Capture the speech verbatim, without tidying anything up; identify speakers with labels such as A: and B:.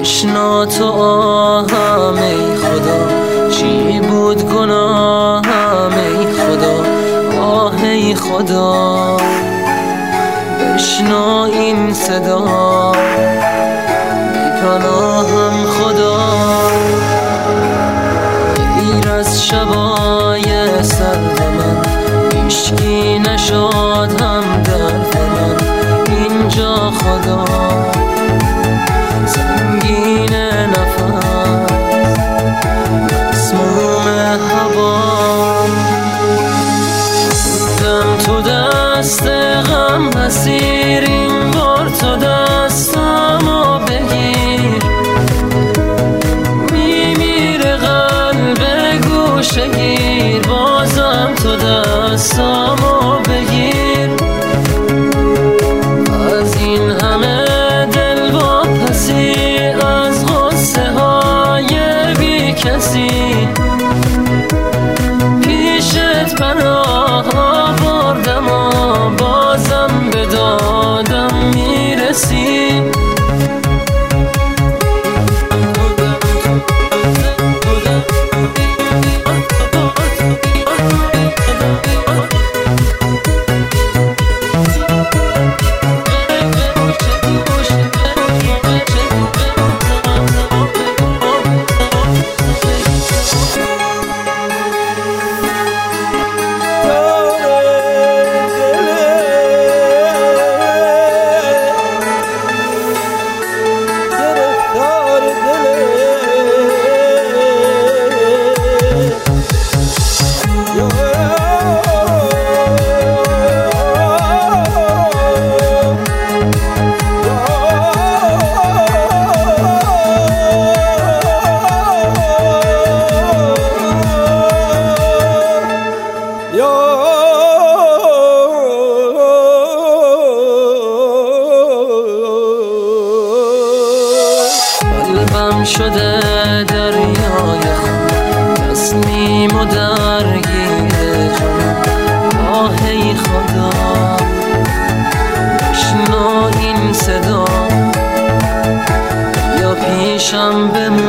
A: بشنا تو آهم ای خدا، چی بود گناهم ای خدا، آه ای خدا بشنا این صدا، بی پناهم خدا. غیر از شبای سرد من هیچکی نشاد هم درد من اینجا خدا، سنگین نفس مسموم هوا، بودم تو دست غم اسیر، این بار تو دستمو بگیر، میمیره قلب گوشه گیر، بازم تو دستمو بگیر. از این همه دل واپسی، از غصه های بی کسی، پیشت پناه آوردم و بازم به دادم میرسی. قلبم شده دریای خون، تسلیم و درگیر جون، آه ای خدا بشنو این صدا، یا پیشم بمون